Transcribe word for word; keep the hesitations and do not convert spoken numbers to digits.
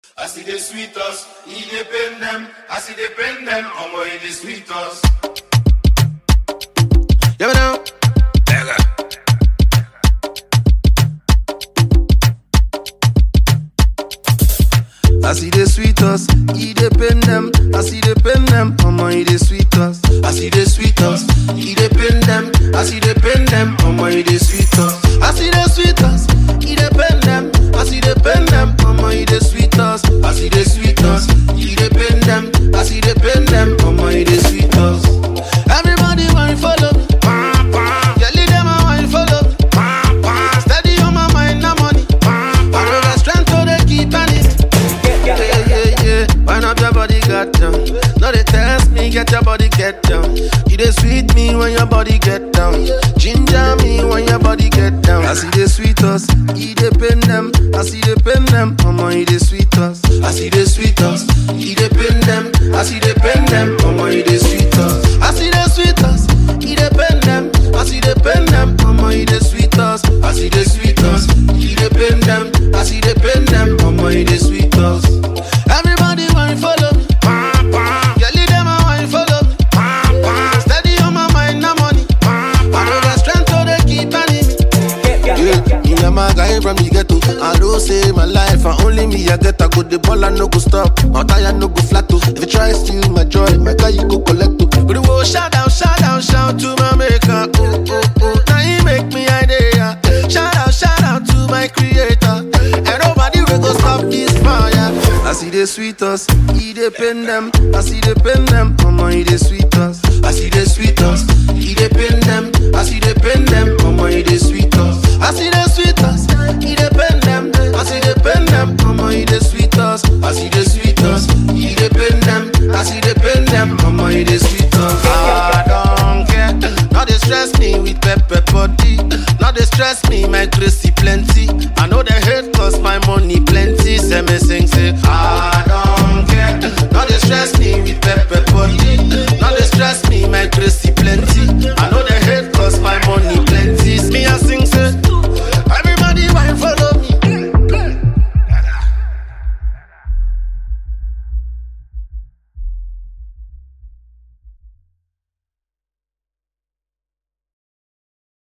I see the sweet us, he dey pain them. I see the pain them, omo he dey sweet us. You know? I see the sweet us, he dey pain them. I see the pain them, omo he dey sweet us. I see the sweet us, he dey pain them. I see the pain them, omo he dey sweet us. I see the sweet us, he dey pain them. I see the pain them, omo he dey sweet us. I see the sweet us, he dey pain them. I see the pain them, omo he dey sweet us. Everybody want follow me, girl them a want follow me. Steady on my mind, no money. I know the strength so they keep on it. Yeah, yeah, yeah. Wind up your body, got down. No, they test me, get your body, get down. You dey sweet me when your body get down. Ginger me when your body get down. I see the sweet us, he dey pain them. I see the pain them, omo he dey sweet us. I see the sweet us, he dey pain them. I see the pain them, omo he dey sweet us. I see the sweet us, he dey pain them. I see the pain them, omo he dey sweet us. I see the sweet us, he dey pain them. I see the pain them, omo he dey sweet us. Everybody want follow me, girl them a want follow me. Steady on my mind, no money. I know the strength so they keep on me. Yeah, me and my guy from the ghetto. I don't say my life, and only me I get a good the ball and no go stop. My tire no go flat too. If you try steal my joy, my guy you go collect too. But the world shout out, shout out, shout to my maker. Oh oh oh, now he make me idea. Shout out, shout out to my creator. And nobody will go stop this fire. I see the sweet us, he dey pain them. I see the pain them, omo he dey sweet us. I see the sweet us, he dey pain them. I see the pain them, omo he dey sweet us. I see the sweet us, he dey pain them. I see the pain them, omo he dey sweet us. I see the sweet us, he dey pain them. I see the pain them, omo he dey sweet us. I don't care, now they stress me with pepper body. Now they stress me, my gracie plenty. I know they hate cause my money plenty. Say me sing say ah.